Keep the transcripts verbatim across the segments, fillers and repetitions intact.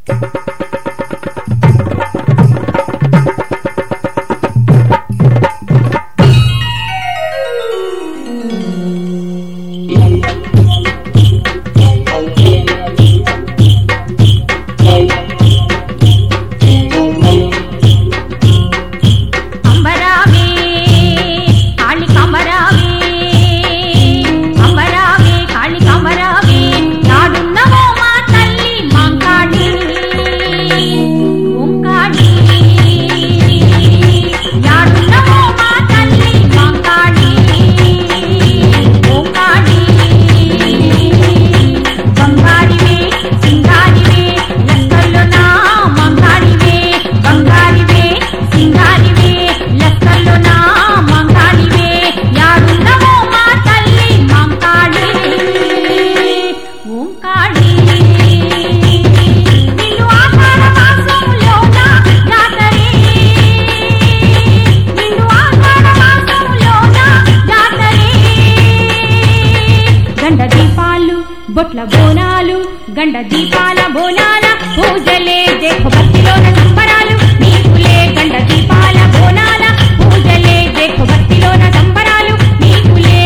బొట్ల బోనాలు గండ దీపాల బోనాల పూజలే దేఖో భక్తిలోన సంబరాలు నీకులే గండ దీపాల బోనాల పూజలే దేఖో భక్తిలోన సంబరాలు నీకులే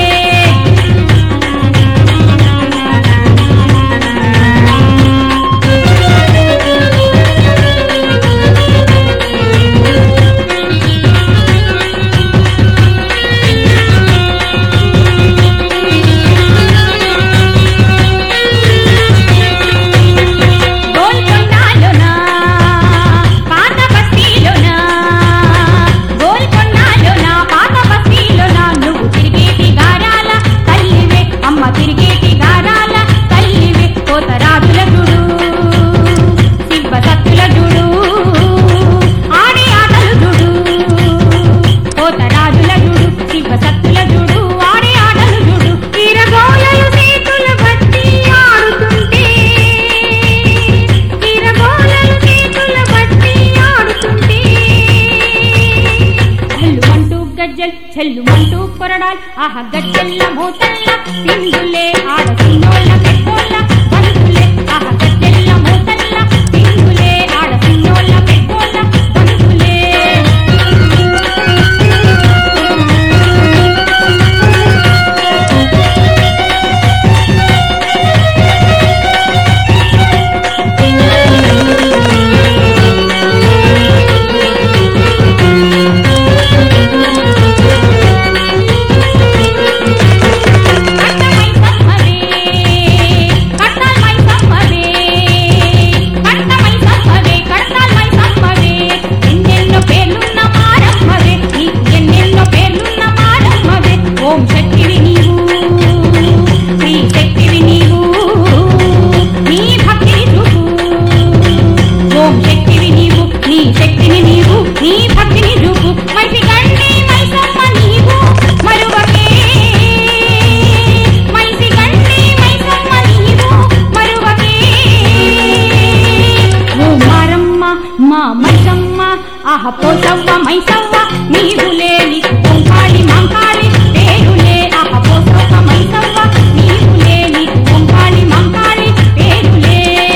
చెల్లుమంటూ కొరడాల్ ఆహ గజ్జెల్ల మోతల్ల సింధులే ఆడ సిన్నోళ్ళ పెద్దోళ్ళ బంధులే ఆహ గజ్జెల్ల మోతల్ల సింధులే ఆడ సిన్నోళ్ళ పెద్దోళ్ళ బంధులే ఆహ పోసవ్వ మైసవ్వ నీవులే నీకు ఓంకాళి మంకాళి పేరులే ఆహ పోసవ్వ మైసవ్వ నీవులే నీకు ఓంకాళి మంకాళి పేరులే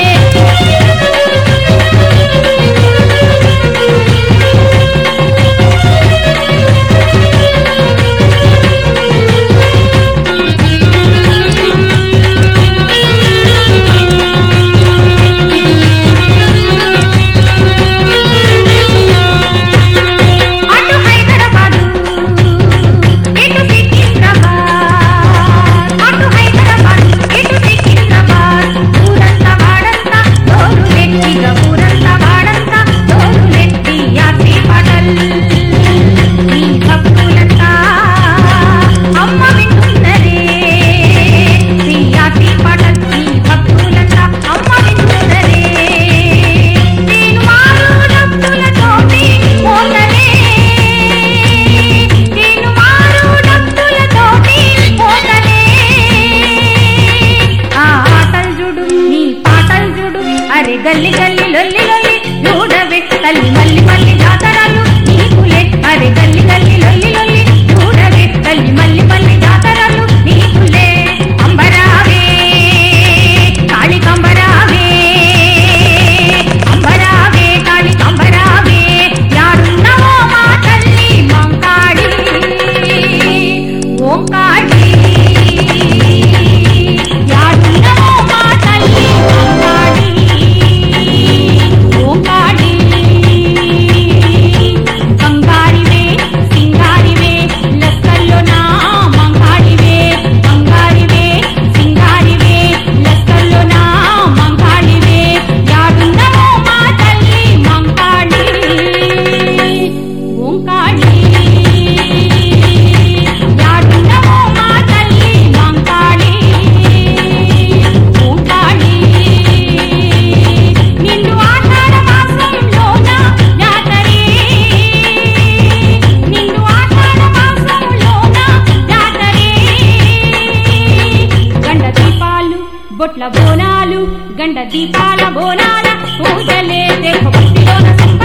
గల్లి గల్లి లొల్లి లొల్లి చూడవే తల్లి మల్లి మల్లి జాతరలు నీకులే అరే గల్లి గల్లి లొల్లి లొల్లి చూడవే తల్లి మల్లి మల్లి జాతరలు నీకులే అంబరావే కాళికంబరావే దీపాల బోనాల పూజలే దేహ భక్తిలోన సంప